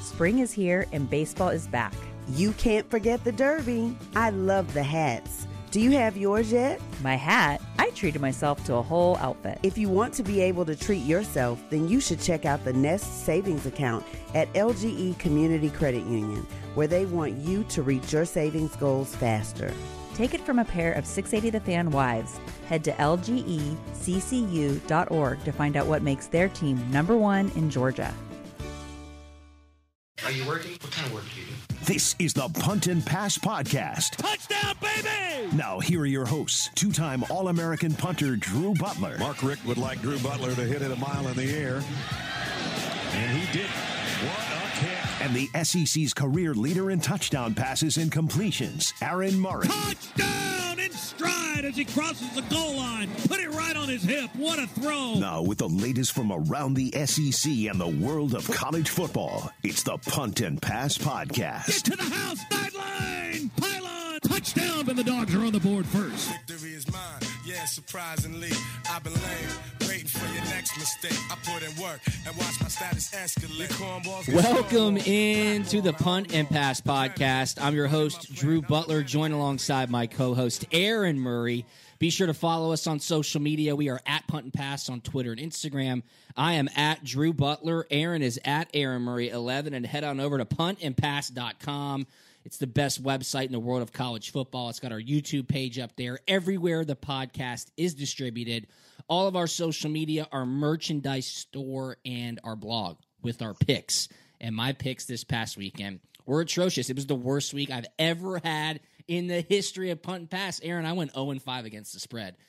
Spring is here and baseball is back. You can't forget the Derby. I love the hats. Do you have yours yet? My hat? I treated myself to a whole outfit. If you want to be able to treat yourself, then you should check out the Nest Savings Account at LGE Community Credit Union, where they want you to reach your savings goals faster. Take it from a pair of 680 The Fan wives. Head to lgeccu.org to find out what makes their team #1 in Georgia. Are you working? What kind of work do you do? This is the Punt and Pass Podcast. Touchdown, baby! Now, here are your hosts, two-time All-American punter Drew Butler. Mark Richt would like Drew Butler to hit it a mile in the air. And he did. What a kick. And the SEC's career leader in touchdown passes and completions, Aaron Murray. Touchdown in stride as he crosses the goal line. Put it right on his hip. What a throw. Now, with the latest from around the SEC and the world of college football, it's the Punt and Pass Podcast. Get to the house. Sideline. Pylon. Touchdown. And the Dogs are on the board first. Victory is mine. Yeah, surprisingly, I've been lame, waiting for your next mistake. I put in work and watch my status escalate. Welcome into the Punt and Pass Podcast. I'm your host, Drew Butler, joined alongside my co-host, Aaron Murray. Be sure to follow us on social media. We are at Punt and Pass on Twitter and Instagram. I am at Drew Butler. Aaron is at Aaron Murray 11. And head on over to puntandpass.com. It's the best website in the world of college football. It's got our YouTube page up there. Everywhere the podcast is distributed. All of our social media, our merchandise store, and our blog with our picks. And my picks this past weekend were atrocious. It was the worst week I've ever had in the history of Punt and Pass. Aaron, I went 0-5 against the spread.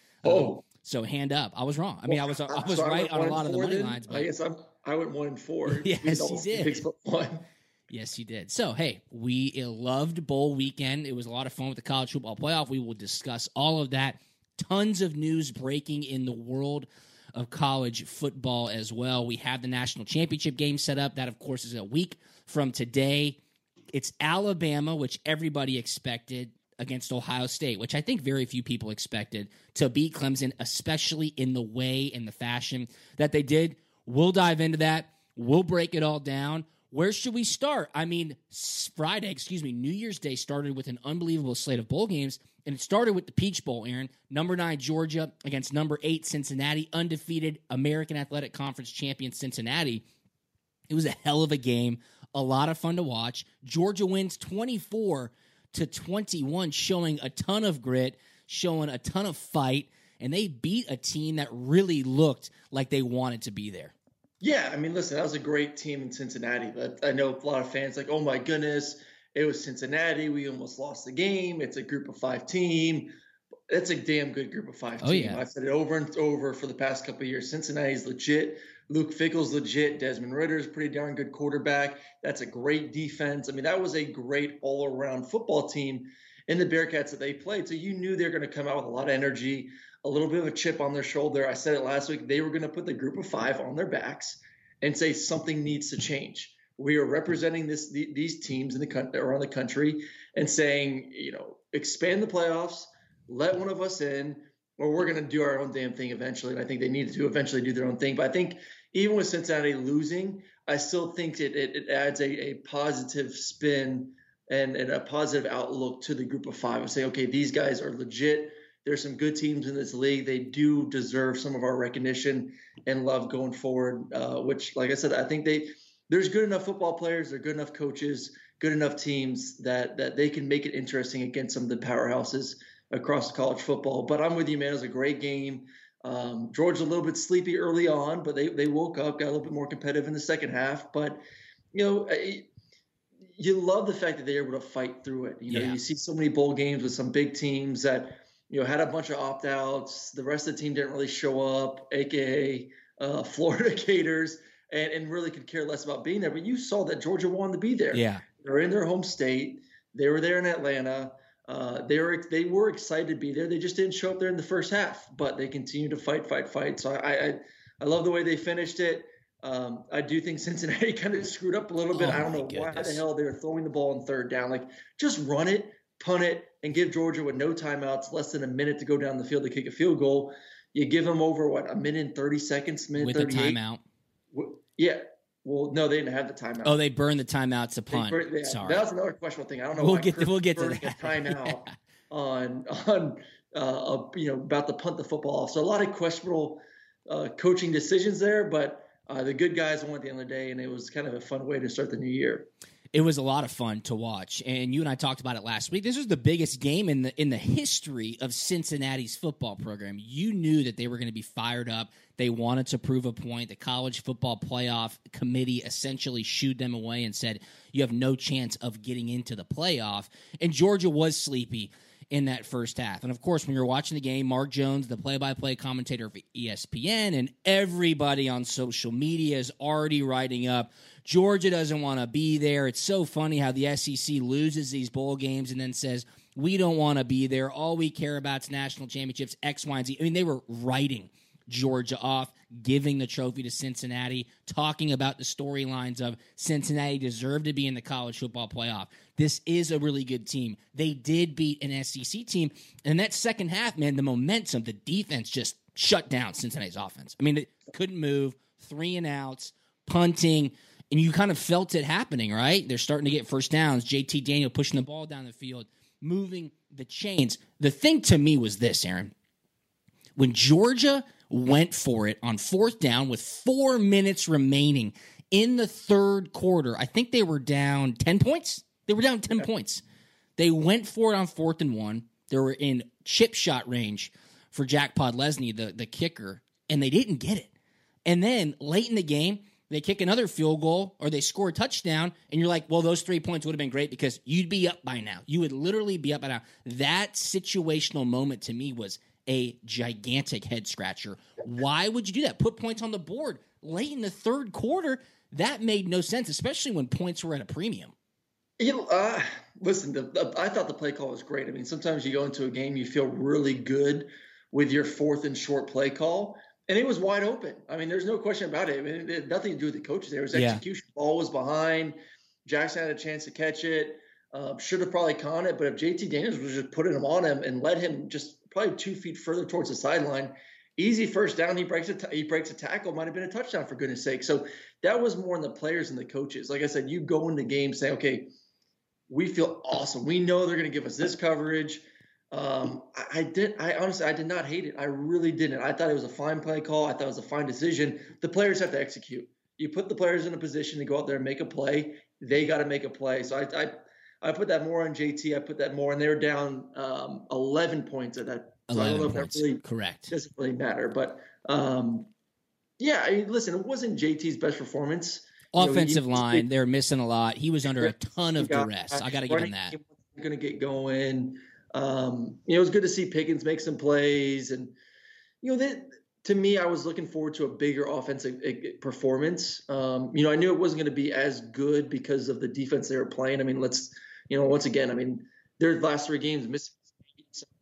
So hand up. I was wrong. I mean, I was right on a lot of the money lines. But I guess I went 1-4. Yes, you did. One. Yes, you did. So, hey, we loved bowl weekend. It was a lot of fun with the college football playoff. We will discuss all of that. Tons of news breaking in the world of college football as well. We have the national championship game set up. That, of course, is a week from today. It's Alabama, which everybody expected, against Ohio State, which I think very few people expected to beat Clemson, especially in the way and the fashion that they did. We'll dive into that. We'll break it all down. Where should we start? I mean, New Year's Day started with an unbelievable slate of bowl games, and it started with the Peach Bowl, Aaron. Number 9, Georgia, against number 8, Cincinnati, undefeated American Athletic Conference champion Cincinnati. It was a hell of a game, a lot of fun to watch. Georgia wins 24-21, showing a ton of grit, showing a ton of fight, and they beat a team that really looked like they wanted to be there. Yeah, I mean, listen, that was a great team in Cincinnati. But I know a lot of fans like, oh, my goodness, it was Cincinnati. We almost lost the game. It's a group of 5 team. It's a damn good group of 5 team. Yeah. I've said it over and over for the past couple of years. Cincinnati's legit. Luke Fickell's legit. Desmond Ritter's pretty darn good quarterback. That's a great defense. I mean, that was a great all-around football team in the Bearcats that they played. So you knew they were going to come out with a lot of energy, a little bit of a chip on their shoulder. I said it last week. They were going to put the group of 5 on their backs and say something needs to change. We are representing these teams in around the country and saying, expand the playoffs, let one of us in, or we're going to do our own damn thing eventually. And I think they needed to eventually do their own thing. But I think even with Cincinnati losing, I still think it adds a positive spin and a positive outlook to the group of 5 and say, okay, these guys are legit. There's some good teams in this league. They do deserve some of our recognition and love going forward, which, like I said, I think there's good enough football players, they're good enough coaches, good enough teams that they can make it interesting against some of the powerhouses across college football. But I'm with you, man. It was a great game. Georgia a little bit sleepy early on, but they woke up, got a little bit more competitive in the second half. But, you love the fact that they're able to fight through it. You see so many bowl games with some big teams that – had a bunch of opt-outs. The rest of the team didn't really show up, a.k.a. Florida Gators, and really could care less about being there. But you saw that Georgia wanted to be there. Yeah. They're in their home state. They were there in Atlanta. They were excited to be there. They just didn't show up there in the first half, but they continued to fight. So I love the way they finished it. I do think Cincinnati kind of screwed up a little bit. I don't know why the hell they were throwing the ball on third down. Like, just run it, punt it, and give Georgia with no timeouts, less than a minute to go down the field to kick a field goal. You give them over, a minute and 30 seconds, minute with 38. With a timeout. Yeah, Well, no, they didn't have the timeout. Oh, they burned the timeout to punt. Sorry. That was another questionable thing. I don't know. We'll get to that. A timeout on about to punt the football off. So a lot of questionable coaching decisions there, but the good guys won at the end of the day, and it was kind of a fun way to start the new year. It was a lot of fun to watch, and you and I talked about it last week. This was the biggest game in the history of Cincinnati's football program. You knew that they were going to be fired up. They wanted to prove a point. The College Football Playoff Committee essentially shooed them away and said, you have no chance of getting into the playoff. And Georgia was sleepy in that first half. And, of course, when you're watching the game, Mark Jones, the play-by-play commentator for ESPN, and everybody on social media is already writing up, Georgia doesn't want to be there. It's so funny how the SEC loses these bowl games and then says, we don't want to be there. All we care about is national championships, X, Y, and Z. I mean, they were writing Georgia off, giving the trophy to Cincinnati, talking about the storylines of Cincinnati deserved to be in the college football playoff. This is a really good team. They did beat an SEC team. And that second half, man, the momentum, the defense just shut down Cincinnati's offense. I mean, it couldn't move, 3-and-outs, punting, and you kind of felt it happening, right? They're starting to get first downs. JT Daniel pushing the ball down the field, moving the chains. The thing to me was this, Aaron. When Georgia went for it on fourth down with 4 minutes remaining in the third quarter, I think they were down 10 points. They were down 10 points. They went for it on 4th and 1. They were in chip shot range for Jack Podlesny, the kicker, and they didn't get it. And then late in the game, they kick another field goal or they score a touchdown, and you're like, well, those 3 points would have been great because you'd be up by now. You would literally be up by now. That situational moment to me was a gigantic head scratcher. Why would you do that? Put points on the board late in the third quarter. That made no sense, especially when points were at a premium. Listen, I thought the play call was great. I mean, sometimes you go into a game, you feel really good with your 4th and short play call. And it was wide open. I mean, there's no question about it. I mean, it had nothing to do with the coaches. There was execution. Yeah. Ball was behind. Jackson had a chance to catch it. Should have probably caught it. But if JT Daniels was just putting him on him and let him just probably 2 feet further towards the sideline, easy first down. He breaks a tackle. Might have been a touchdown, for goodness sake. So that was more on the players and the coaches. Like I said, you go into the game saying, okay, we feel awesome. We know they're going to give us this coverage. I honestly, I did not hate it. I really didn't. I thought it was a fine play call. I thought it was a fine decision. The players have to execute. You put the players in a position to go out there and make a play. They got to make a play. So I put that more on JT. I put that more, and they were down 11 points at that. So 11 I don't know points. If that really correct. Doesn't really matter. But yeah, I mean, listen, it wasn't JT's best performance. Offensive line, they're missing a lot. He was under a ton of duress. I got to give him that. Going to get going. It was good to see Pickens make some plays, and to me, I was looking forward to a bigger offensive performance. I knew it wasn't going to be as good because of the defense they were playing. I mean, once again, I mean, their last 3 games, Mississippi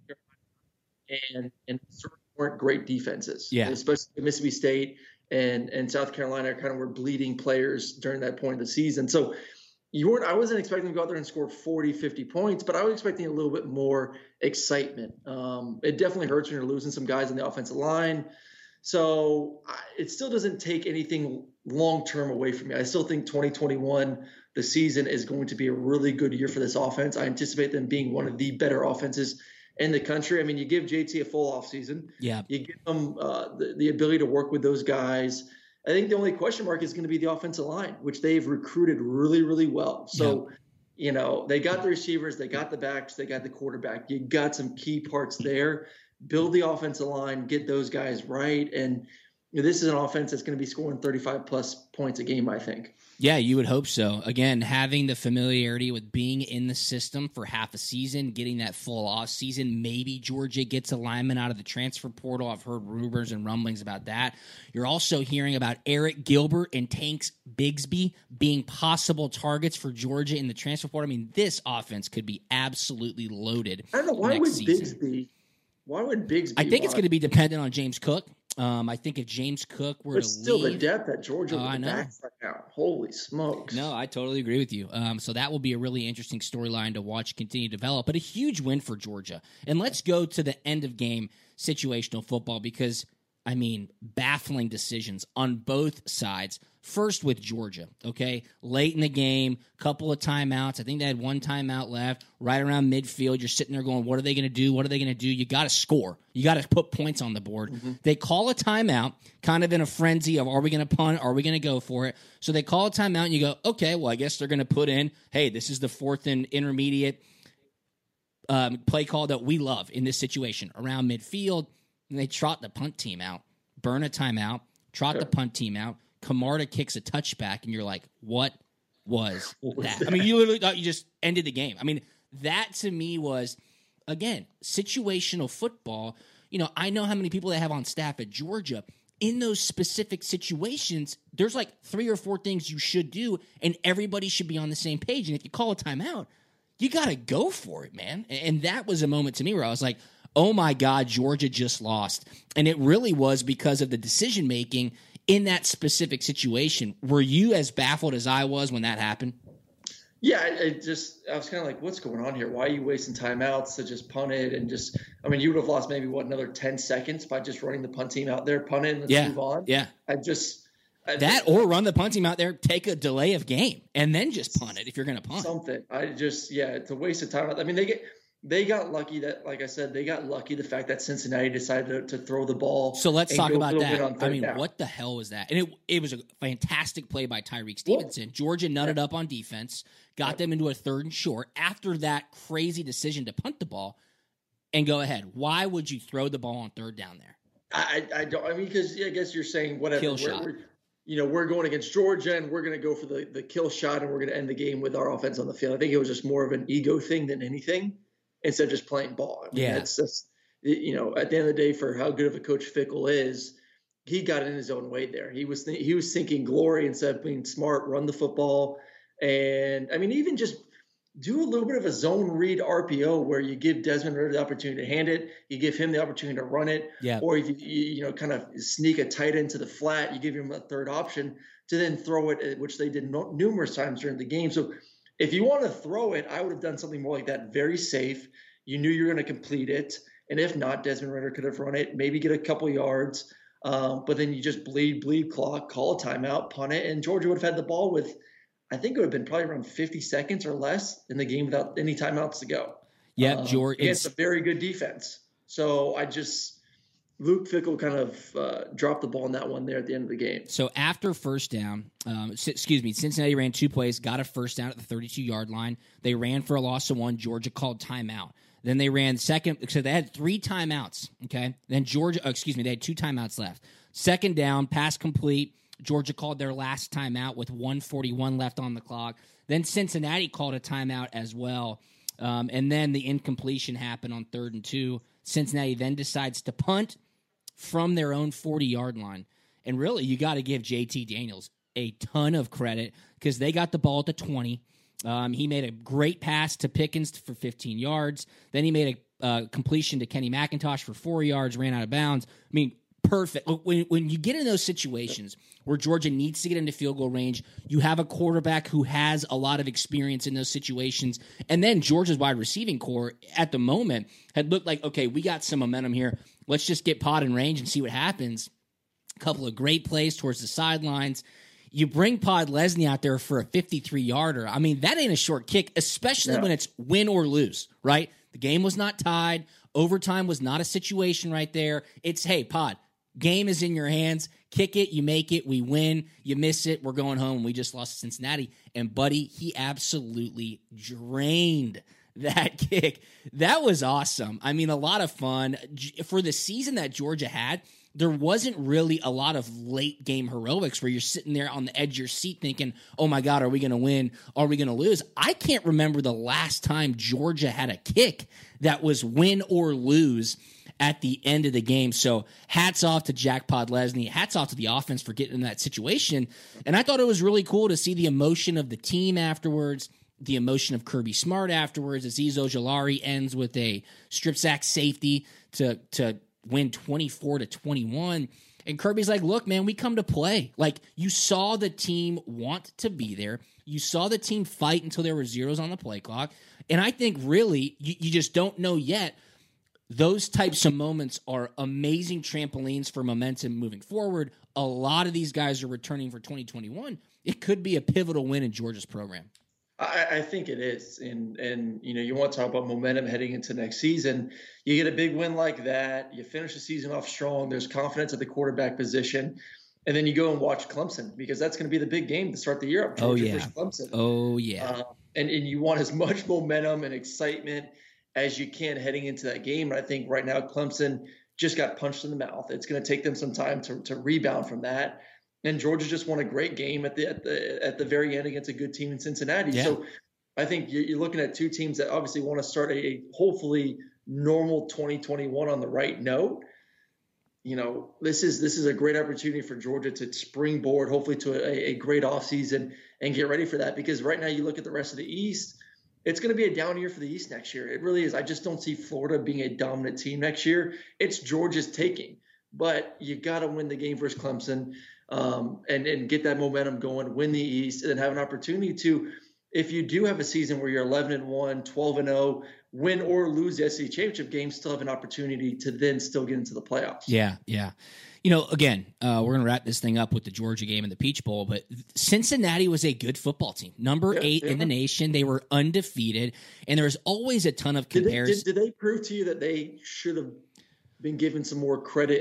State, and certainly weren't great defenses. Yeah, especially Mississippi State and South Carolina kind of were bleeding players during that point of the season. So. I wasn't expecting to go out there and score 40, 50 points, but I was expecting a little bit more excitement. It definitely hurts when you're losing some guys on the offensive line. So it still doesn't take anything long-term away from me. I still think 2021, the season, is going to be a really good year for this offense. I anticipate them being one of the better offenses in the country. I mean, you give JT a full offseason. Yeah. You give them the ability to work with those guys. I think the only question mark is going to be the offensive line, which they've recruited really, really well. So, they got the receivers, they got the backs, they got the quarterback. You got some key parts there. Build the offensive line, get those guys right. And this is an offense that's going to be scoring 35-plus points a game, I think. Yeah, you would hope so. Again, having the familiarity with being in the system for half a season, getting that full off season, maybe Georgia gets a lineman out of the transfer portal. I've heard rumors and rumblings about that. You're also hearing about Eric Gilbert and Tanks Bigsby being possible targets for Georgia in the transfer portal. I mean, this offense could be absolutely loaded. I don't know. Why would Bigsby? I think it's going to be dependent on James Cook. I think if James Cook were to still leave, the depth at Georgia with the backs right now. Holy smokes. No, I totally agree with you. So that will be a really interesting storyline to watch continue to develop, but a huge win for Georgia. And let's go to the end of game situational football because, I mean, baffling decisions on both sides First with Georgia, okay? Late in the game, couple of timeouts. I think they had one timeout left, right around midfield. You're sitting there going, what are they going to do? What are they going to do? You got to score. You got to put points on the board. Mm-hmm. They call a timeout, kind of in a frenzy of, are we going to punt? Are we going to go for it? So they call a timeout, and you go, okay, well, I guess they're going to put in, hey, this is the fourth and intermediate play call that we love in this situation, around midfield. And they trot the punt team out, burn a timeout, trot the punt team out. Camarda kicks a touchback, and you're like, what was that? I mean, you literally thought you just ended the game. I mean, that to me was, again, situational football. You know, I know how many people they have on staff at Georgia. In those specific situations, there's like 3 or 4 things you should do, and everybody should be on the same page. And if you call a timeout, you got to go for it, man. And that was a moment to me where I was like, oh, my God, Georgia just lost. And it really was because of the decision-making in that specific situation. Were you as baffled as I was when that happened? Yeah, I was kind of like, what's going on here? Why are you wasting timeouts to just punt it? And just, I mean, you would have lost maybe, another 10 seconds by just running the punt team out there, punt it, and let's move on. Yeah. Or run the punt team out there, take a delay of game, and then just punt it if you're going to punt. Something. It's a waste of time. I mean, they got lucky that, like I said, the fact that Cincinnati decided to throw the ball. So let's talk about that. I mean, what the hell was that? And it was a fantastic play by Tyreek Stevenson. Well, Georgia nutted up on defense, got them into a 3rd and short after that crazy decision to punt the ball and go ahead. Why would you throw the ball on 3rd down there? I don't. I mean, because I guess you're saying whatever. Kill shot. We're going against Georgia, and we're going to go for the kill shot, and we're going to end the game with our offense on the field. I think it was just more of an ego thing than anything, instead of just playing ball. I mean, that's at the end of the day, for how good of a coach Fickell is, he got in his own way there. He was thinking glory instead of being smart, run the football, and I mean, even just do a little bit of a zone read RPO where you give Desmond Ridder the opportunity to hand it, you give him the opportunity to run it, or if you kind of sneak a tight end to the flat, you give him a third option to then throw it, which they did numerous times during the game. So if you want to throw it, I would have done something more like that, very safe. You knew you were going to complete it, and if not, Desmond Ridder could have run it, maybe get a couple yards, but then you just bleed clock, call a timeout, punt it, and Georgia would have had the ball with, I think it would have been probably around 50 seconds or less in the game without any timeouts to go. Yeah, Georgia. It's a very good defense. So Luke Fickell kind of dropped the ball on that one there at the end of the game. So after first down, Cincinnati ran 2 plays, got a first down at the 32-yard line. They ran for a loss of 1. Georgia called timeout. Then they ran second. So they had 3 timeouts, okay? Then they had 2 timeouts left. Second down, pass complete. Georgia called their last timeout with 1:41 left on the clock. Then Cincinnati called a timeout as well. And then the incompletion happened on 3rd and 2. Cincinnati then decides to punt from their own 40-yard line. And really, you got to give JT Daniels a ton of credit because they got the ball at the 20. He made a great pass to Pickens for 15 yards. Then he made a completion to Kenny McIntosh for 4 yards, ran out of bounds. I mean, perfect. When you get in those situations where Georgia needs to get into field goal range, you have a quarterback who has a lot of experience in those situations. And then Georgia's wide receiving core at the moment had looked like, okay, we got some momentum here. Let's just get Pod in range and see what happens. A couple of great plays towards the sidelines. You bring Podlesny out there for a 53-yarder. I mean, that ain't a short kick, especially when it's win or lose, right? The game was not tied. Overtime was not a situation right there. It's, hey, Pod, game is in your hands. Kick it, you make it, we win. You miss it, we're going home. We just lost to Cincinnati. And, buddy, he absolutely drained that kick. That was awesome. I mean, a lot of fun. For the season that Georgia had, there wasn't really a lot of late game heroics where you're sitting there on the edge of your seat thinking, oh my God, are we going to win? Are we going to lose? I can't remember the last time Georgia had a kick that was win or lose at the end of the game. So hats off to Jack Podlesny. Hats off to the offense for getting in that situation. And I thought it was really cool to see the emotion of the team afterwards, the emotion of Kirby Smart afterwards. Azeez Ojulari ends with a strip sack safety to win 24-21. And Kirby's like, look, man, we come to play. Like, you saw the team want to be there. You saw the team fight until there were zeros on the play clock. And I think really you just don't know yet those types of moments are amazing trampolines for momentum moving forward. A lot of these guys are returning for 2021. It could be a pivotal win in Georgia's program. I think it is. And you want to talk about momentum heading into next season. You get a big win like that. You finish the season off strong. There's confidence at the quarterback position. And then you go and watch Clemson, because that's going to be the big game to start the year up. Georgia versus Clemson. Oh, yeah. And you want as much momentum and excitement as you can heading into that game. And I think right now Clemson just got punched in the mouth. It's going to take them some time to rebound from that. And Georgia just won a great game at the very end against a good team in Cincinnati. Yeah. So I think you're looking at two teams that obviously want to start a hopefully normal 2021 on the right note. This is a great opportunity for Georgia to springboard hopefully to a great offseason and get ready for that. Because right now you look at the rest of the East, it's going to be a down year for the East next year. It really is. I just don't see Florida being a dominant team next year. It's Georgia's taking, but you got to win the game versus Clemson. And get that momentum going, win the East, and then have an opportunity to, if you do have a season where you're 11-1, 12-0, win or lose the SEC championship game, still have an opportunity to then still get into the playoffs. Yeah. Again, we're going to wrap this thing up with the Georgia game and the Peach Bowl, but Cincinnati was a good football team. Number 8 in the nation. They were undefeated, and there's always a ton of comparisons. Did they prove to you that they should have been given some more credit?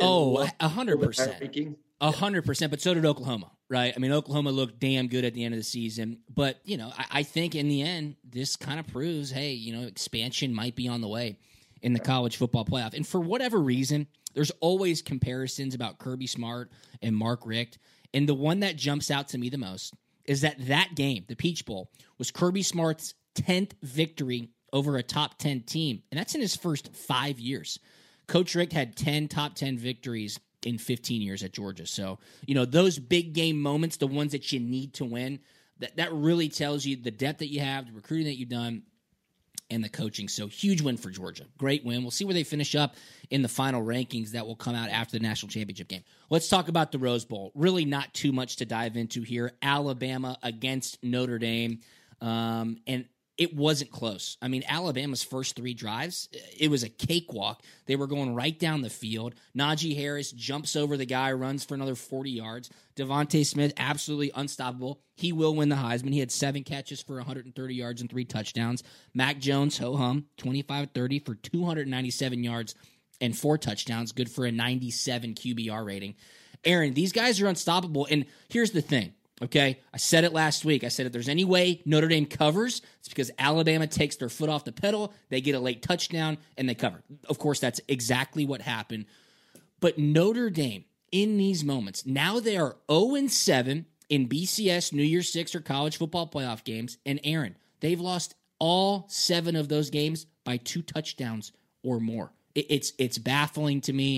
100%. 100%, but so did Oklahoma, right? I mean, Oklahoma looked damn good at the end of the season, but, I think in the end, this kind of proves, hey, expansion might be on the way in the college football playoff. And for whatever reason, there's always comparisons about Kirby Smart and Mark Richt, and the one that jumps out to me the most is that game, the Peach Bowl, was Kirby Smart's 10th victory over a top 10 team, and that's in his first 5 years. Coach Richt had 10 top 10 victories in 15 years at Georgia. So, those big game moments, the ones that you need to win, that really tells you the depth that you have, the recruiting that you've done, and the coaching. So huge win for Georgia. Great win. We'll see where they finish up in the final rankings that will come out after the national championship game. Let's talk about the Rose Bowl. Really not too much to dive into here. Alabama against Notre Dame. And it wasn't close. I mean, Alabama's first 3 drives, it was a cakewalk. They were going right down the field. Najee Harris jumps over the guy, runs for another 40 yards. Devontae Smith, absolutely unstoppable. He will win the Heisman. He had 7 catches for 130 yards and 3 touchdowns. Mac Jones, ho-hum, 25-30 for 297 yards and 4 touchdowns. Good for a 97 QBR rating. Aaron, these guys are unstoppable. And here's the thing. Okay, I said it last week. I said if there's any way Notre Dame covers, it's because Alabama takes their foot off the pedal, they get a late touchdown, and they cover. Of course, that's exactly what happened. But Notre Dame, in these moments, now they are 0-7 in BCS, New Year's Six, or college football playoff games. And Aaron, they've lost all 7 of those games by 2 touchdowns or more. It's baffling to me.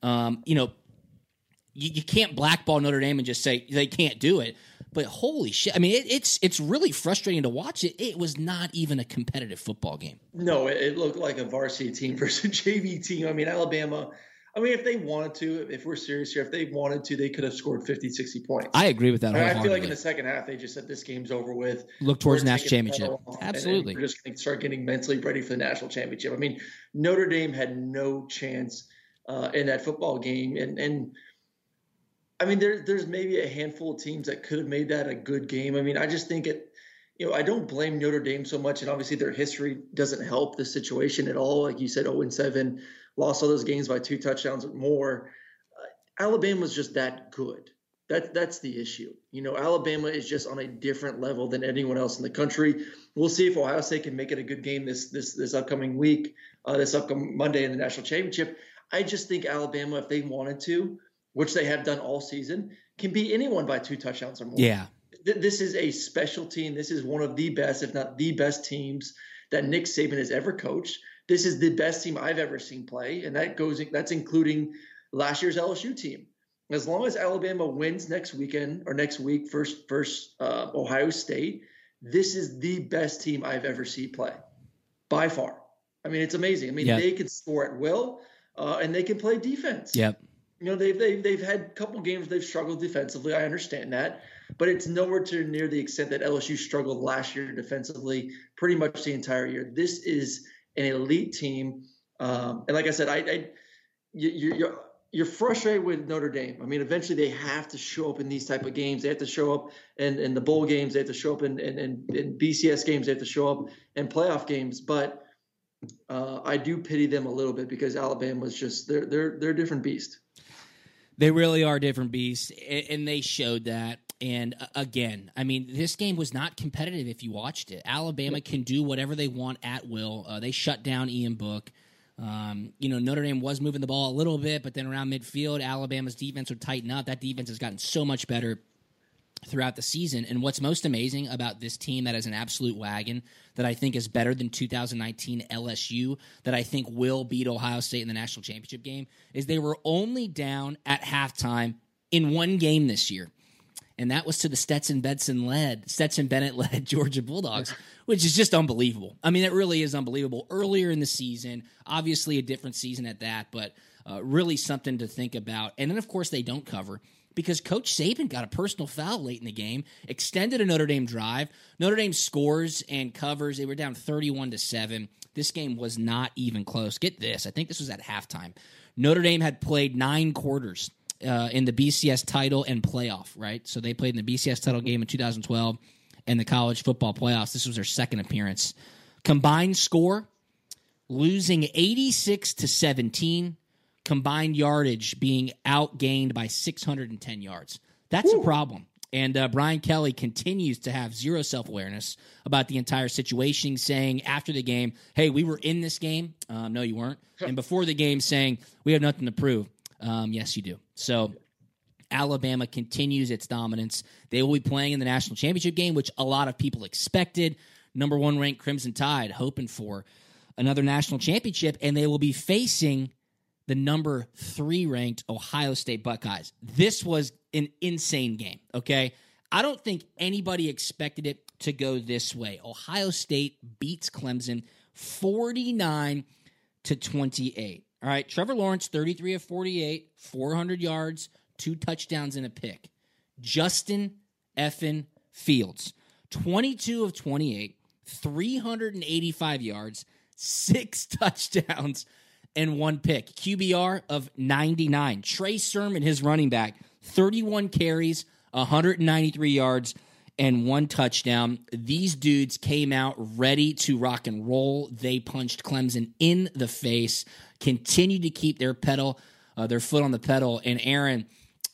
You can't blackball Notre Dame and just say they can't do it. But holy shit. I mean, it's really frustrating to watch it. It was not even a competitive football game. No, it looked like a varsity team versus a JV team. I mean, Alabama, if they wanted to, if we're serious here, if they wanted to, they could have scored 50, 60 points. I agree with that. I feel like in the second half, they just said this game's over with. Look towards the national championship. Absolutely. And we're just going to start getting mentally ready for the national championship. I mean, Notre Dame had no chance in that football game. And I mean, there's maybe a handful of teams that could have made that a good game. I mean, I just think I don't blame Notre Dame so much, and obviously their history doesn't help the situation at all. Like you said, 0-7, lost all those games by 2 touchdowns or more. Alabama's just that good. That's the issue. Alabama is just on a different level than anyone else in the country. We'll see if Ohio State can make it a good game this upcoming week, this upcoming Monday in the national championship. I just think Alabama, if they wanted to, which they have done all season, can beat anyone by 2 touchdowns or more. Yeah. This is a special team. This is one of the best, if not the best teams that Nick Saban has ever coached. This is the best team I've ever seen play, and that's including last year's LSU team. As long as Alabama wins next week versus Ohio State, this is the best team I've ever seen play by far. I mean, it's amazing. I mean, They can score at will, and they can play defense. Yep. They've had a couple games they've struggled defensively. I understand that, but it's nowhere near the extent that LSU struggled last year defensively pretty much the entire year. This is an elite team. And like I said, you're frustrated with Notre Dame. I mean, eventually they have to show up in these type of games. They have to show up in the bowl games. They have to show up in BCS games. They have to show up in playoff games. But I do pity them a little bit because Alabama's just they're a different beast. They really are different beasts, and they showed that. And again, I mean, this game was not competitive if you watched it. Alabama can do whatever they want at will. They shut down Ian Book. Notre Dame was moving the ball a little bit, but then around midfield, Alabama's defense would tighten up. That defense has gotten so much better throughout the season. And what's most amazing about this team that is an absolute wagon, that I think is better than 2019 LSU, that I think will beat Ohio State in the national championship game, is they were only down at halftime in one game this year. And that was to the Stetson Bennett-led Georgia Bulldogs, which is just unbelievable. I mean, it really is unbelievable. Earlier in the season, obviously a different season at that, but really something to think about. And then, of course, they don't cover because Coach Saban got a personal foul late in the game, extended a Notre Dame drive. Notre Dame scores and covers. They were down 31-7. This game was not even close. Get this. I think this was at halftime. Notre Dame had played 9 quarters in the BCS title and playoff, right? So they played in the BCS title game in 2012 and the college football playoffs. This was their second appearance. Combined score, losing 86-17. Combined yardage being outgained by 610 yards. That's a problem. And Brian Kelly continues to have zero self-awareness about the entire situation, saying after the game, hey, we were in this game. No, you weren't. And before the game saying, we have nothing to prove. Yes, you do. So Alabama continues its dominance. They will be playing in the national championship game, which a lot of people expected. Number 1 ranked Crimson Tide hoping for another national championship, and they will be facing the number 3 ranked Ohio State Buckeyes. This was an insane game, okay? I don't think anybody expected it to go this way. Ohio State beats Clemson 49-28. All right, Trevor Lawrence, 33 of 48, 400 yards, 2 touchdowns and a pick. Justin effing Fields, 22 of 28, 385 yards, 6 touchdowns, and 1 pick. QBR of 99. Trey Sermon, his running back, 31 carries, 193 yards, and 1 touchdown. These dudes came out ready to rock and roll. They punched Clemson in the face, continued to keep their foot on the pedal. And Aaron,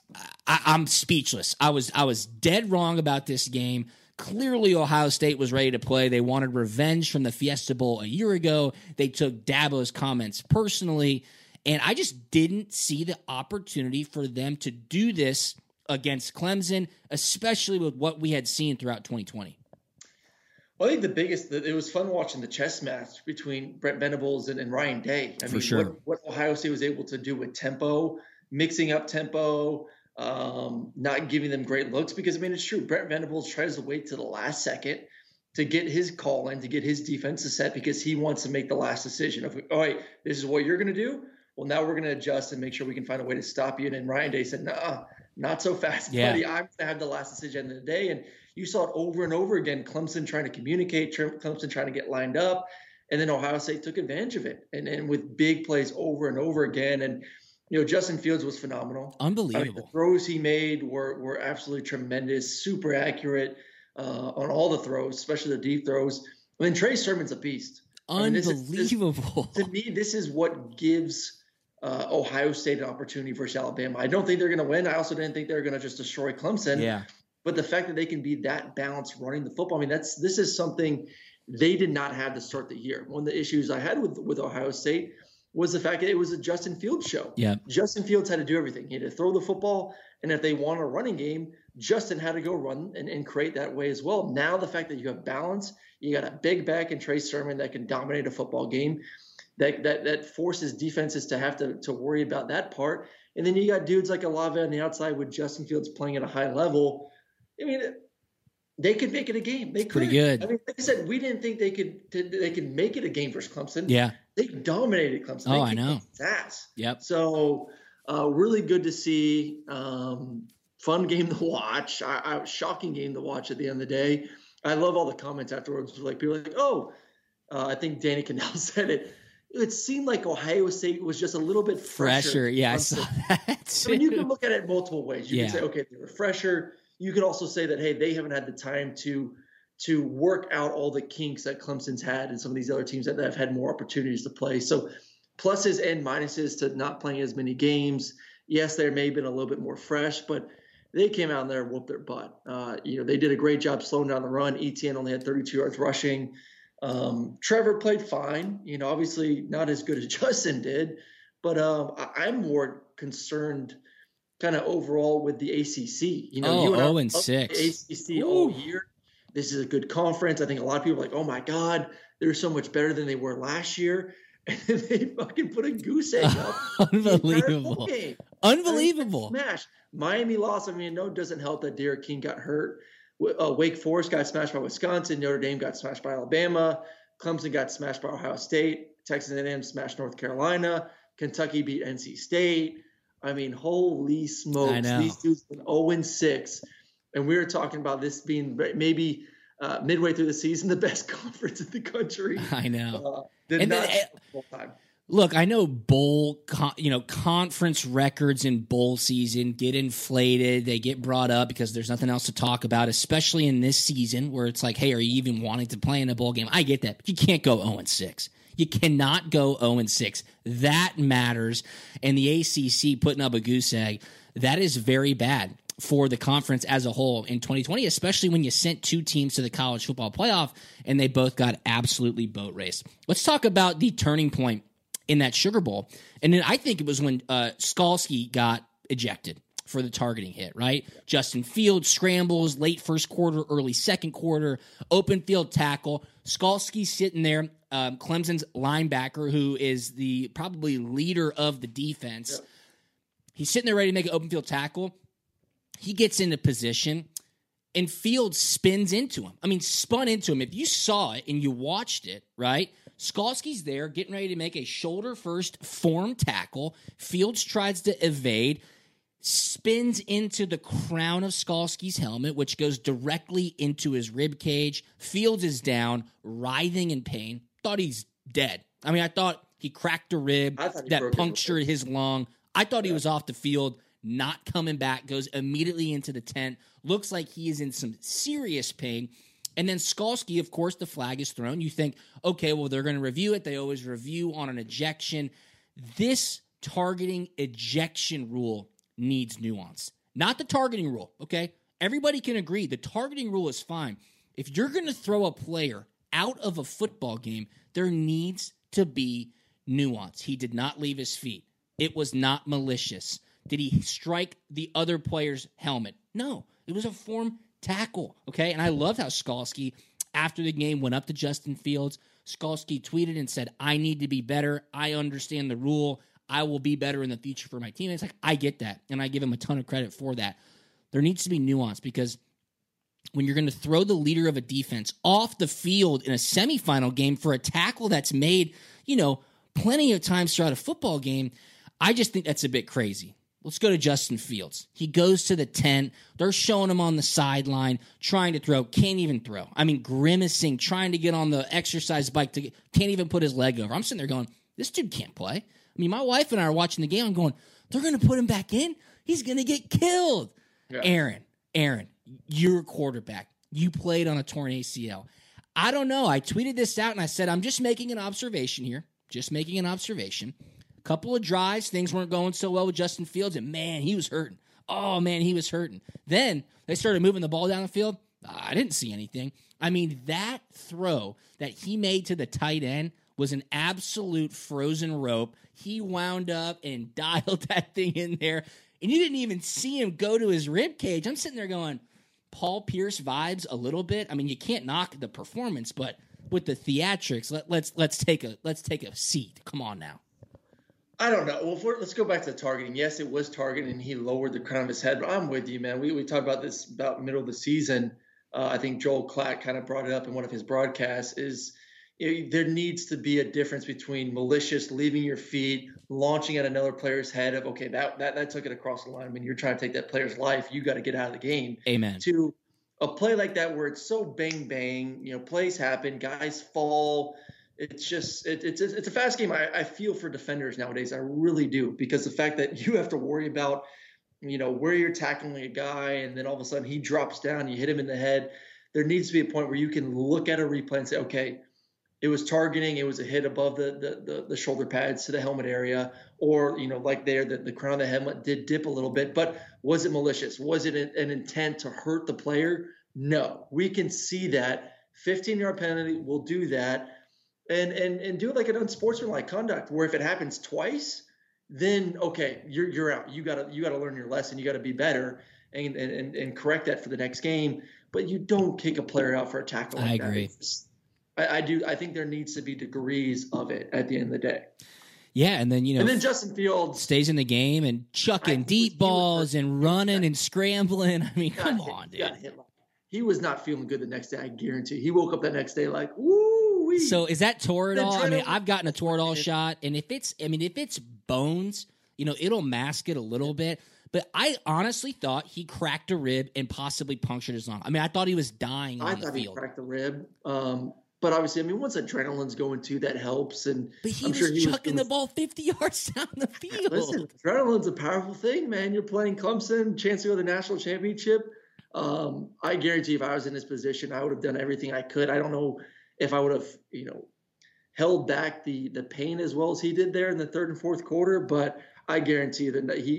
I'm speechless. I was dead wrong about this game. Clearly, Ohio State was ready to play. They wanted revenge from the Fiesta Bowl a year ago. They took Dabo's comments personally, and I just didn't see the opportunity for them to do this against Clemson, especially with what we had seen throughout 2020. Well, I think it was fun watching the chess match between Brent Venables and Ryan Day. I mean, sure. What Ohio State was able to do with tempo, mixing up tempo, not giving them great looks, because, I mean, it's true. Brent Venables tries to wait to the last second to get his call in, to get his defensive set, because he wants to make the last decision of, all right, this is what you're going to do. Well, now we're going to adjust and make sure we can find a way to stop you. And then Ryan Day said, nah, not so fast, buddy. I'm going to have the last decision at the end of the day. And you saw it over and over again, Clemson trying to communicate, Clemson trying to get lined up. And then Ohio State took advantage of it. And with big plays over and over again. And, you know, Justin Fields was phenomenal. Unbelievable. I mean, the throws he made were absolutely tremendous, super accurate on all the throws, especially the deep throws. I mean, Trey Sermon's a beast. Unbelievable. To me, this is what gives Ohio State an opportunity versus Alabama. I don't think they're going to win. I also didn't think they were going to just destroy Clemson. Yeah. But the fact that they can be that balanced running the football, I mean, this is something they did not have to start the year. One of the issues I had with Ohio State was the fact that it was a Justin Fields show. Yeah. Justin Fields had to do everything. He had to throw the football, and if they want a running game, Justin had to go run and create that way as well. Now the fact that you have balance, you got a big back in Trey Sermon that can dominate a football game, that forces defenses to have to worry about that part. And then you got dudes like Olave on the outside with Justin Fields playing at a high level. I mean, they could make it a game. They could. Pretty good. I mean, like I said, we didn't think they could make it a game versus Clemson. Yeah. They dominated Clemson. Oh, I know. Ass. Yep. So really good to see. Fun game to watch. Shocking game to watch at the end of the day. I love all the comments afterwards. Like people are like, oh, I think Danny Kanell said it. it seemed like Ohio State was just a little bit fresher. Yeah, I saw that. I mean, you can look at it multiple ways. You Yeah. can say, okay, they were fresher. You could also say that, hey, they haven't had the time to work out all the kinks that Clemson's had and some of these other teams that have had more opportunities to play. So pluses and minuses to not playing as many games. Yes, they may have been a little bit more fresh, but they came out there and whooped their butt. They did a great job slowing down the run. Etienne only had 32 yards rushing. Trevor played fine, obviously not as good as Justin did, but I'm more concerned kind of overall with the ACC. You and 0-6. ACC all year. This is a good conference. I think a lot of people are like, oh my God, they're so much better than they were last year. And then they fucking put a goose egg up. Unbelievable. Unbelievable. Smash. Miami lost. I mean, it doesn't help that Derek King got hurt. Wake Forest got smashed by Wisconsin. Notre Dame got smashed by Alabama. Clemson got smashed by Ohio State. Texas A&M smashed North Carolina. Kentucky beat NC State. I mean, holy smokes. These dudes been 0-6. And we were talking about this being maybe midway through the season, the best conference in the country. I know. Time. Look, I know conference records in bowl season get inflated. They get brought up because there's nothing else to talk about, especially in this season where it's like, hey, are you even wanting to play in a bowl game? I get that, but you can't go 0-6. You cannot go 0-6. That matters. And the ACC putting up a goose egg, that is very bad for the conference as a whole in 2020, especially when you sent two teams to the college football playoff and they both got absolutely boat raced. Let's talk about the turning point in that Sugar Bowl. And then I think it was when Skalski got ejected for the targeting hit, right? Justin Fields scrambles late first quarter, early second quarter, open field tackle. Skalski sitting there, Clemson's linebacker, who is the probably leader of the defense. Yep. He's sitting there ready to make an open field tackle. He gets into position, and Fields spins into him. I mean, spun into him. If you saw it and you watched it, right, Skalski's there getting ready to make a shoulder-first form tackle. Fields tries to evade, spins into the crown of Skalski's helmet, which goes directly into his rib cage. Fields is down, writhing in pain. Thought he's dead. I mean, I thought he cracked a rib that punctured his lung. I thought he was off the field. Not coming back, goes immediately into the tent. Looks like he is in some serious pain. And then Skalski, of course, the flag is thrown. You think, okay, well, they're going to review it. They always review on an ejection. This targeting ejection rule needs nuance. Not the targeting rule, okay? Everybody can agree the targeting rule is fine. If you're going to throw a player out of a football game, there needs to be nuance. He did not leave his feet. It was not malicious. Did he strike the other player's helmet? No. It was a form tackle, okay? And I loved how Skalski, after the game, went up to Justin Fields. Skalski tweeted and said, I need to be better. I understand the rule. I will be better in the future for my team. And it's like, I get that, and I give him a ton of credit for that. There needs to be nuance because when you're going to throw the leader of a defense off the field in a semifinal game for a tackle that's made, plenty of times throughout a football game, I just think that's a bit crazy. Let's go to Justin Fields. He goes to the tent. They're showing him on the sideline, trying to throw. Can't even throw. I mean, grimacing, trying to get on the exercise bike. Can't even put his leg over. I'm sitting there going, this dude can't play. I mean, my wife and I are watching the game. I'm going, they're going to put him back in? He's going to get killed. Yeah. Aaron, you're a quarterback. You played on a torn ACL. I don't know. I tweeted this out, and I said, I'm just making an observation here. Just making an observation. Couple of drives, things weren't going so well with Justin Fields, and man, he was hurting. Oh, man, he was hurting. Then they started moving the ball down the field. I didn't see anything. I mean, that throw that he made to the tight end was an absolute frozen rope. He wound up and dialed that thing in there, and you didn't even see him go to his rib cage. I'm sitting there going, Paul Pierce vibes a little bit. I mean, you can't knock the performance, but with the theatrics, let's take a seat. Come on now. I don't know. Well, let's go back to targeting. Yes, it was targeting, and he lowered the crown of his head. But I'm with you, man. We talked about this about middle of the season. I think Joel Klatt kind of brought it up in one of his broadcasts. There needs to be a difference between malicious, leaving your feet, launching at another player's head of, okay, that took it across the line. I mean, you're trying to take that player's life. You got to get out of the game. Amen. To a play like that where it's so bang, bang, plays happen, guys fall, It's just it's a fast game. I feel for defenders nowadays. I really do, because the fact that you have to worry about, where you're tackling a guy and then all of a sudden he drops down, you hit him in the head. There needs to be a point where you can look at a replay and say, okay, it was targeting, it was a hit above the shoulder pads to the helmet area, or like there the crown of the helmet did dip a little bit, but was it malicious? Was it an intent to hurt the player? No, we can see that 15-yard penalty will do that. And do it like an unsportsmanlike conduct, where if it happens twice, then okay, you're out. You gotta learn your lesson. You gotta be better and correct that for the next game. But you don't kick a player out for a tackle. I agree. I do. I think there needs to be degrees of it at the end of the day. Yeah, and then and then Justin Fields stays in the game and chucking deep balls and running and scrambling. I mean, come on, dude. He was not feeling good the next day. I guarantee. He woke up that next day like, woo. So is that Toradol? I mean, I've gotten a Toradol shot, and if it's bones, it'll mask it a little bit. But I honestly thought he cracked a rib and possibly punctured his lung. I mean, I thought he was dying on the field. I thought he cracked the rib. But obviously, I mean, once adrenaline's going too, that helps. But he was chucking the ball 50 yards down the field. Listen, adrenaline's a powerful thing, man. You're playing Clemson, chance to go to the national championship. I guarantee if I was in his position, I would have done everything I could. I don't know if I would have, held back the pain as well as he did there in the third and fourth quarter, but I guarantee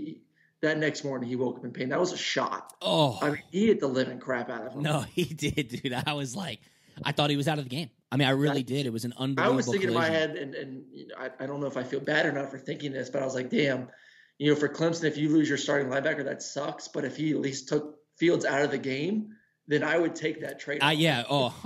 that next morning he woke up in pain. That was a shot. Oh, I mean, he hit the living crap out of him. No, he did, dude. I was like, I thought he was out of the game. I mean, I really did. It was an unbelievable. I was thinking collision. in my head, and I don't know if I feel bad or not for thinking this, but I was like, damn, for Clemson, if you lose your starting linebacker, that sucks. But if he at least took Fields out of the game, then I would take that trade. Yeah,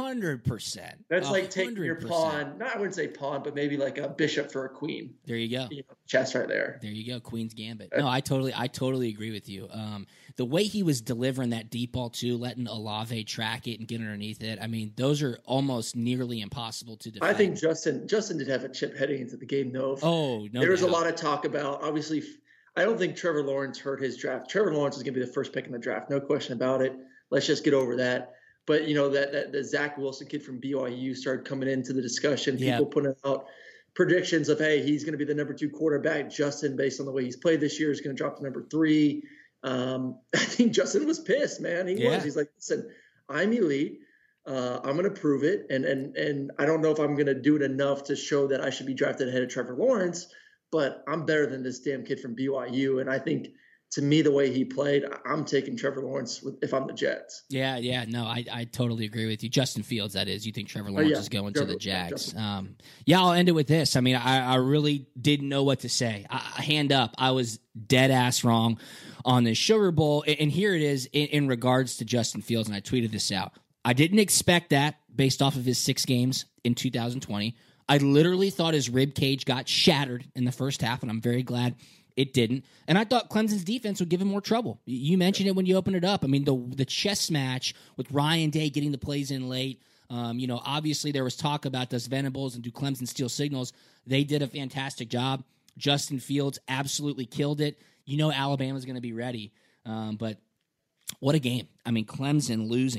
100%. That's like taking your pawn. I wouldn't say pawn, but maybe like a bishop for a queen. There you go. Chess right there. There you go. Queen's Gambit. No, I totally agree with you. The way he was delivering that deep ball too, letting Olave track it and get underneath it. I mean, those are almost nearly impossible to defend. I think Justin did have a chip heading into the game, though. Oh, no. There was a lot of talk about, obviously, I don't think Trevor Lawrence hurt his draft. Trevor Lawrence is going to be the first pick in the draft. No question about it. Let's just get over that. But, that the Zach Wilson kid from BYU started coming into the discussion. People putting out predictions of, hey, he's going to be the number 2 quarterback. Justin, based on the way he's played this year, is going to drop to number 3. I think Justin was pissed, man. He was. He's like, listen, I'm elite. I'm going to prove it. And I don't know if I'm going to do it enough to show that I should be drafted ahead of Trevor Lawrence, but I'm better than this damn kid from BYU. And I think, to me, the way he played, I'm taking Trevor Lawrence if I'm the Jets. Yeah. No, I totally agree with you. Justin Fields, that is. You think Trevor Lawrence is going to the Jags. I'll end it with this. I mean, I really didn't know what to say. Hand up, I was dead ass wrong on this Sugar Bowl. And here it is in regards to Justin Fields, and I tweeted this out. I didn't expect that based off of his 6 games in 2020. I literally thought his rib cage got shattered in the first half, and I'm very glad it didn't. And I thought Clemson's defense would give him more trouble. You mentioned it when you opened it up. I mean, the chess match with Ryan Day getting the plays in late. Obviously there was talk about does Venables and do Clemson steal signals. They did a fantastic job. Justin Fields absolutely killed it. Alabama's going to be ready. But what a game. I mean, Clemson losing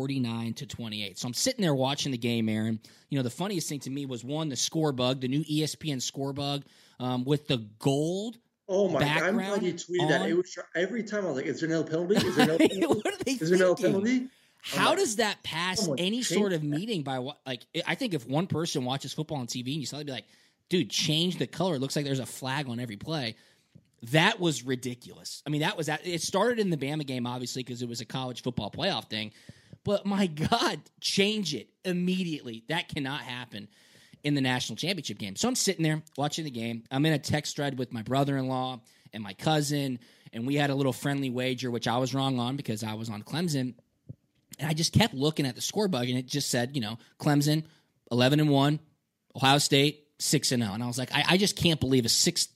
49-28. So I'm sitting there watching the game, Aaron. The funniest thing to me was, one, the score bug, the new ESPN score bug with the gold. Oh my God! I'm glad you tweeted that. It was every time I was like, "Is there no penalty? Is there no penalty? What are they Is there no penalty?" How does that pass any sort of meeting by what? Like, I think if one person watches football on TV and you saw, they'd be like, "Dude, change the color. It looks like there's a flag on every play." That was ridiculous. I mean, it started in the Bama game, obviously, because it was a college football playoff thing. But my God, change it immediately. That cannot happen in the national championship game. So I'm sitting there watching the game. I'm in a text thread with my brother-in-law and my cousin, and we had a little friendly wager, which I was wrong on because I was on Clemson. And I just kept looking at the score bug, and it just said, Clemson, 11-1, Ohio State, 6-0. And I was like, I just can't believe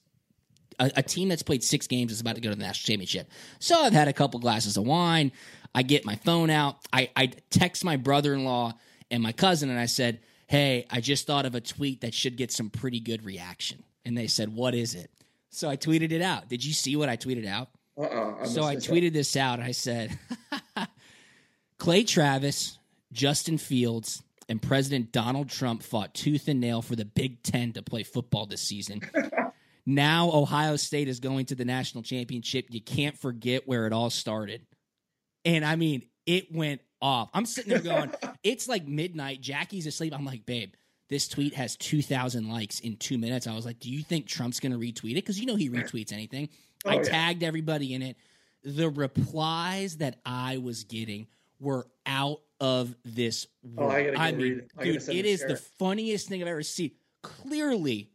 a team that's played 6 games is about to go to the national championship. So I've had a couple glasses of wine. I get my phone out. I text my brother-in-law and my cousin, and I said, hey, I just thought of a tweet that should get some pretty good reaction. And they said, what is it? So I tweeted it out. Did you see what I tweeted out? So I tweeted this out. I said, Clay Travis, Justin Fields, and President Donald Trump fought tooth and nail for the Big Ten to play football this season. Now Ohio State is going to the national championship. You can't forget where it all started. And, I mean, it went off. I'm sitting there going, it's like midnight. Jackie's asleep. I'm like, babe, this tweet has 2,000 likes in 2 minutes. I was like, do you think Trump's going to retweet it? Because you know he retweets anything. I tagged everybody in it. The replies that I was getting were out of this world. I mean, dude, it is the funniest thing I've ever seen. Clearly,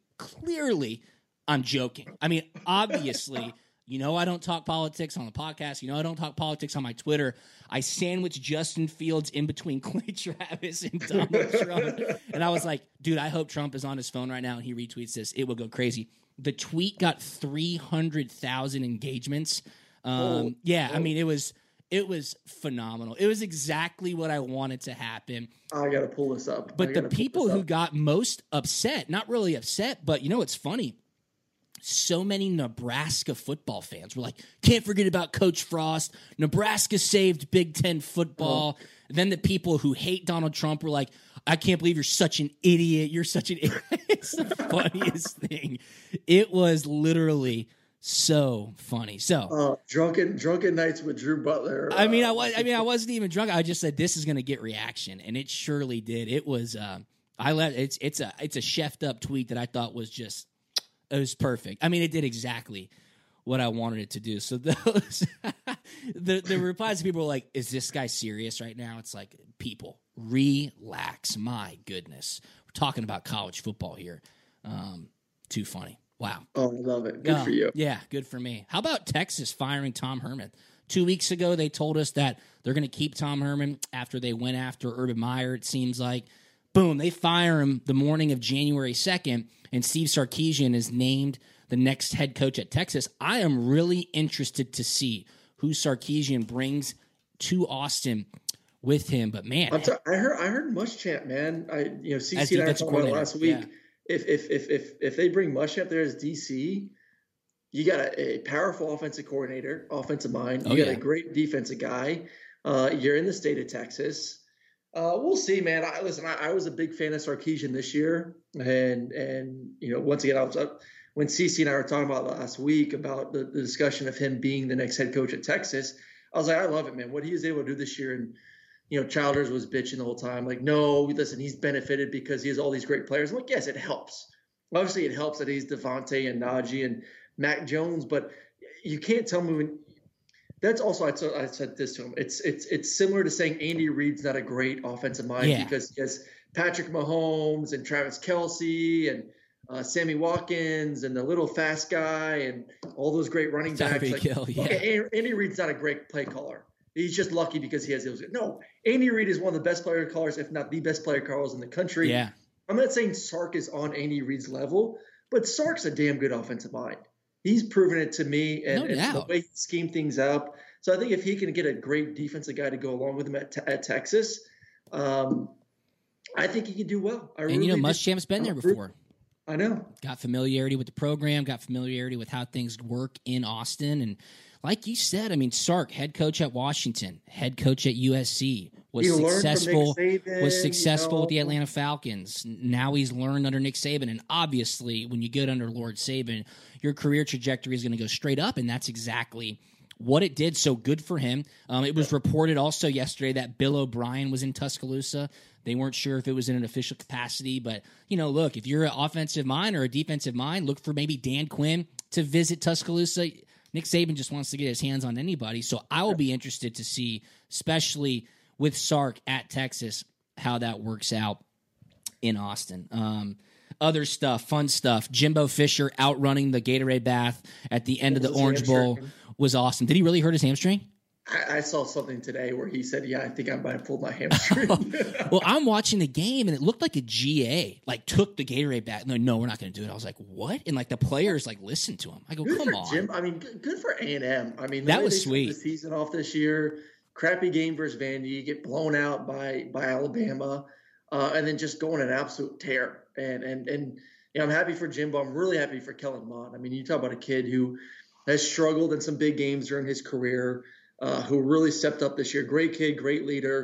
I'm joking. I mean, obviously, you know I don't talk politics on the podcast. You know I don't talk politics on my Twitter. I sandwich Justin Fields in between Clay Travis and Donald Trump. And I was like, dude, I hope Trump is on his phone right now and he retweets this. It will go crazy. The tweet got 300,000 engagements. I mean, it was phenomenal. It was exactly what I wanted to happen. I got to pull this up. But the people who got most upset, not really upset, but you know what's funny? So many Nebraska football fans were like, can't forget about Coach Frost. Nebraska saved Big Ten football. Oh. Then the people who hate Donald Trump were like, I can't believe you're such an idiot. You're such an idiot. It's the funniest thing. It was literally so funny. So drunken nights with Drew Butler. I wasn't even drunk. I just said this is going to get reaction, and it surely did. It was it's a chefed up tweet that I thought was just it was perfect. I mean, it did exactly what I wanted it to do. So those the replies to people were like, "Is this guy serious right now?" It's like, people, relax. My goodness, we're talking about college football here. Too funny. Wow. Oh, I love it. Good for you. Yeah, good for me. How about Texas firing Tom Herman? 2 weeks ago, they told us that they're going to keep Tom Herman after they went after Urban Meyer, it seems like. Boom, they fire him the morning of January 2nd, and Steve Sarkisian is named the next head coach at Texas. I am really interested to see who Sarkisian brings to Austin with him. But, man. I heard Muschamp, man. CC and I talked about it last week. Yeah. If they bring Muschamp there as DC, you got a powerful offensive coordinator, offensive mind. You got a great defensive guy. You're in the state of Texas. We'll see, man. I was a big fan of Sarkisian this year, and once again, I was up when CC and I were talking about last week about the discussion of him being the next head coach at Texas. I was like, I love it, man. What he was able to do this year, and Childers was bitching the whole time. Like, no, listen, he's benefited because he has all these great players. I'm like, yes, it helps. Obviously, it helps that he's Devontae and Najee and Mac Jones, but you can't tell me when. That's also, I said this to him. It's similar to saying Andy Reid's not a great offensive mind because he has Patrick Mahomes and Travis Kelce and Sammy Watkins and the little fast guy and all those great running backs. Okay, Andy Reid's not a great play caller. He's just lucky because he has those. No, Andy Reid is one of the best player callers, if not the best player callers in the country. Yeah. I'm not saying Sark is on Andy Reid's level, but Sark's a damn good offensive mind. He's proven it to me, and the way he schemed things up. So I think if he can get a great defensive guy to go along with him at Texas, I think he can do well. Muschamp's been there before. I know. Got familiarity with the program, got familiarity with how things work in Austin. And like you said, I mean, Sark, head coach at Washington, head coach at USC, was successful with the Atlanta Falcons. Now he's learned under Nick Saban. And obviously, when you get under Lord Saban, your career trajectory is going to go straight up. And that's exactly what it did. So good for him. It was reported also yesterday that Bill O'Brien was in Tuscaloosa. They weren't sure if it was in an official capacity, but look, if you're an offensive mind or a defensive mind, look for maybe Dan Quinn to visit Tuscaloosa. Nick Saban just wants to get his hands on anybody. So I will be interested to see, especially with Sark at Texas, how that works out in Austin. Other stuff, fun stuff. Jimbo Fisher outrunning the Gatorade bath at the end of the Orange Bowl was awesome. Did he really hurt his hamstring? I saw something today where he said, I think I might have pulled my hamstring. Well, I'm watching the game, and it looked like a GA, took the Gatorade bath. No, we're not going to do it. I was like, what? And, the players, listened to him. I go, come on. Jim. I mean, good for A&M. I mean, that was sweet. The season off this year, crappy game versus Vandy, get blown out by Alabama, and then just go on an absolute tear. And I'm happy for Jimbo. I'm really happy for Kellen Mond. I mean, you talk about a kid who has struggled in some big games during his career, who really stepped up this year. Great kid, great leader.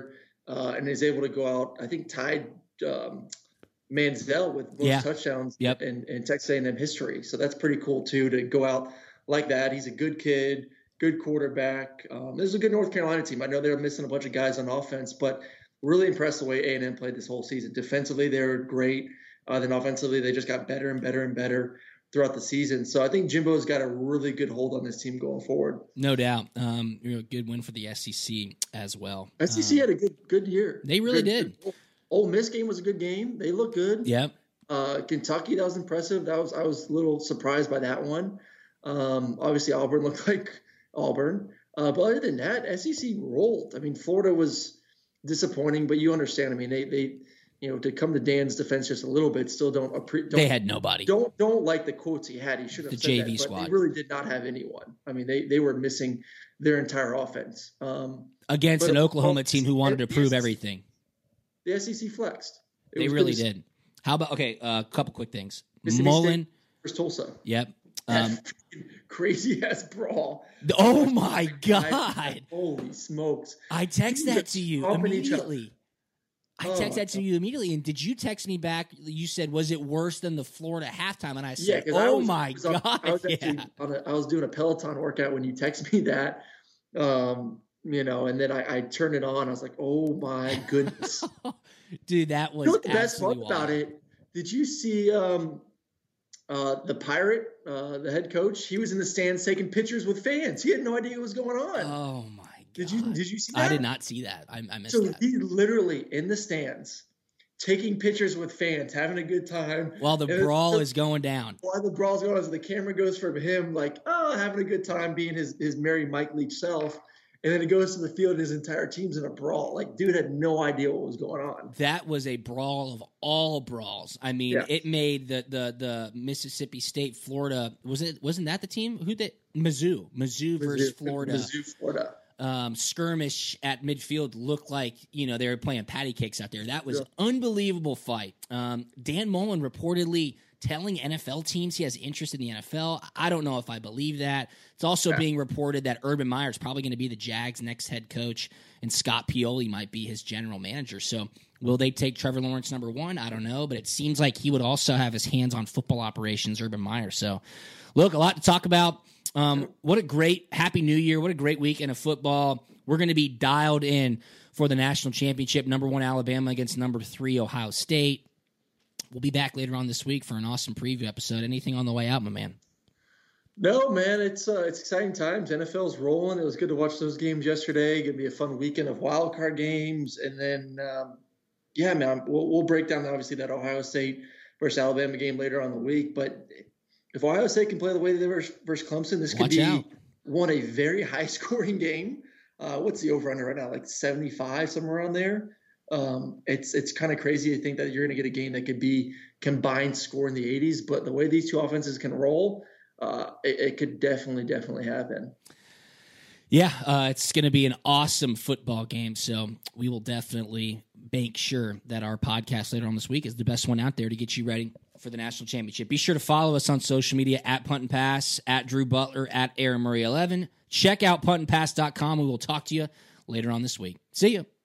and is able to go out, I think tied Manziel with most touchdowns in Texas A&M history. So that's pretty cool too, to go out like that. He's a good kid, good quarterback. This is a good North Carolina team. I know they're missing a bunch of guys on offense, but really impressed the way A&M played this whole season. Defensively, they were great. Then offensively, they just got better and better and better throughout the season. So I think Jimbo's got a really good hold on this team going forward. No doubt. A good win for the SEC as well. SEC had a good year. They really did. Ole Miss game was a good game. They looked good. Yep. Kentucky, that was impressive. I was a little surprised by that one. Obviously, Auburn looked like Auburn. But other than that, SEC rolled. I mean, Florida was disappointing, but you understand. I mean, they to come to Dan's defense just a little bit, still don't they had nobody. Don't like the quotes he had. He should have the said JV that, squad. But they really did not have anyone. I mean, they were missing their entire offense. Against an Oklahoma team who wanted to prove everything. The SEC flexed. They really did. How about a couple quick things. Mullen versus Tulsa. Yep. Crazy ass brawl. Oh my God! Holy smokes! I text that to you immediately. And did you text me back? You said, was it worse than the Florida halftime? And I said, my God. I was doing a Peloton workout when you text me that, and then I turned it on. I was like, oh my goodness. Dude, that was the best part about it? Did you see the Pirate, the head coach? He was in the stands taking pictures with fans. He had no idea what was going on. Oh my God. Did you see that? I did not see that. I missed that. So he literally in the stands taking pictures with fans, having a good time. While the brawl is going down. While the brawl's going on, so the camera goes from him having a good time being his merry Mike Leach self. And then it goes to the field and his entire team's in a brawl. Like, dude had no idea what was going on. That was a brawl of all brawls. I mean, It made the Mississippi State, Florida. Wasn't that the team? Mizzou versus Florida. Mizzou, Florida. Skirmish at midfield looked like, they were playing patty cakes out there. That was unbelievable fight. Dan Mullen reportedly telling NFL teams he has interest in the NFL. I don't know if I believe that. It's also being reported that Urban Meyer is probably going to be the Jags' next head coach, and Scott Pioli might be his general manager. So will they take Trevor Lawrence number one? I don't know, but it seems like he would also have his hands on football operations, Urban Meyer. So, look, a lot to talk about. What a great Happy New Year. What a great weekend of football. We're going to be dialed in for the national championship, number 1 Alabama against number 3 Ohio State. We'll be back later on this week for an awesome preview episode. Anything on the way out, my man? No, man, it's exciting times. NFL's rolling. It was good to watch those games yesterday. Going to be a fun weekend of wild card games. And then, man, we'll break down, obviously, that Ohio State versus Alabama game later on in the week. But if Ohio State can play the way they were versus Clemson, this could be a very high-scoring game. What's the over-under right now? Like 75, somewhere around there. It's kind of crazy to think that you're going to get a game that could be combined score in the 80s, but the way these two offenses can roll, it could definitely happen. Yeah, it's going to be an awesome football game, so we will definitely make sure that our podcast later on this week is the best one out there to get you ready for the national championship. Be sure to follow us on social media at Punt and Pass, at Drew Butler, at Aaron Murray 11. Check out puntandpass.com. We will talk to you later on this week. See you.